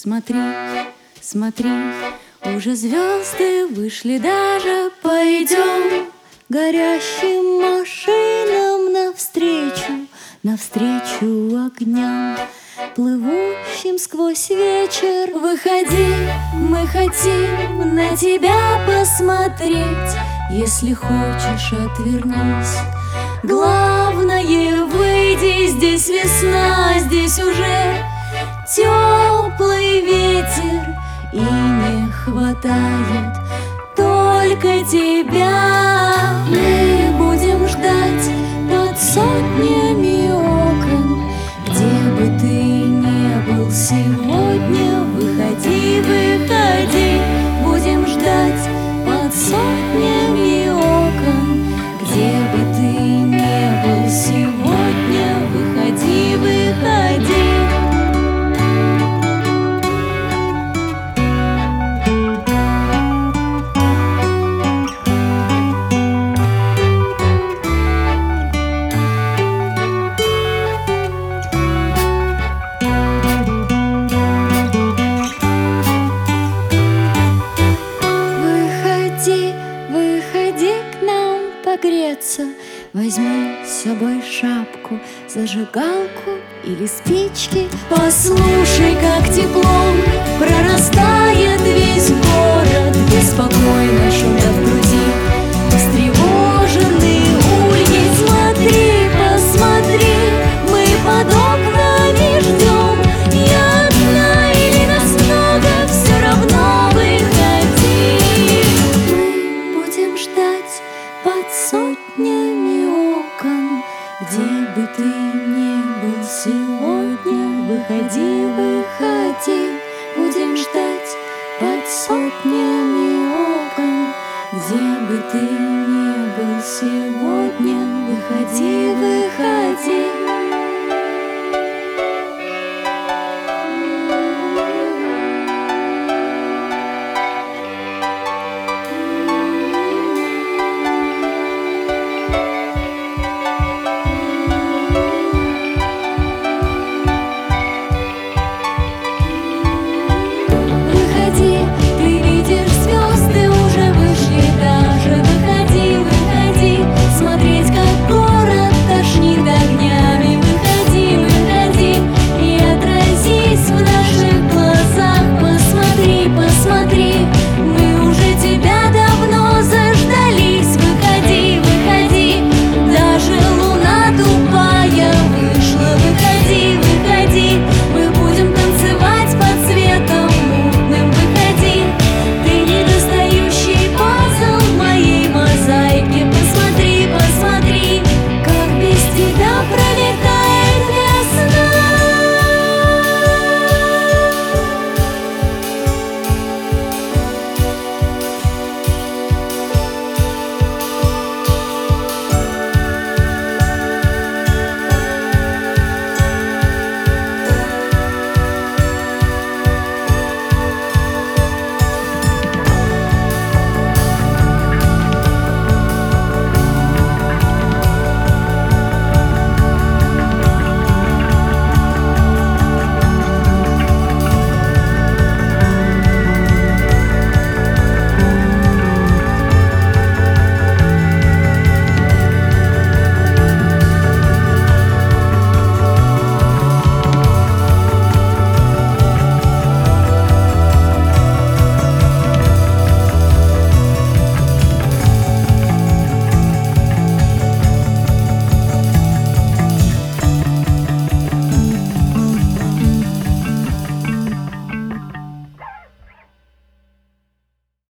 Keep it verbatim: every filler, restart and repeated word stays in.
Смотри, смотри, уже звезды вышли даже. Пойдем горящим машинам навстречу, навстречу огням, плывущим сквозь вечер. Выходи, мы хотим на тебя посмотреть. Если хочешь, отвернись. Главное, выйди, здесь весна, здесь уже теплый ветер, и не хватает только тебя. Мы будем ждать под сотнями окон, где бы ты ни был сегодня. Выходи, выходи, будем ждать под сотнями окон, где бы ты ни был сегодня. Выходи, выходи. Погреться, возьми с собой шапку, зажигалку или спички. Послушай, как теплом прорастает весь город. Беспокойно шумят в груди встревоженные ульи. Смотри, посмотри, мы под окнами ждем. Я одна или нас много, все равно выходи. Мы будем ждать под сотнями окон, где бы ты ни был сегодня. Выходи, выходи.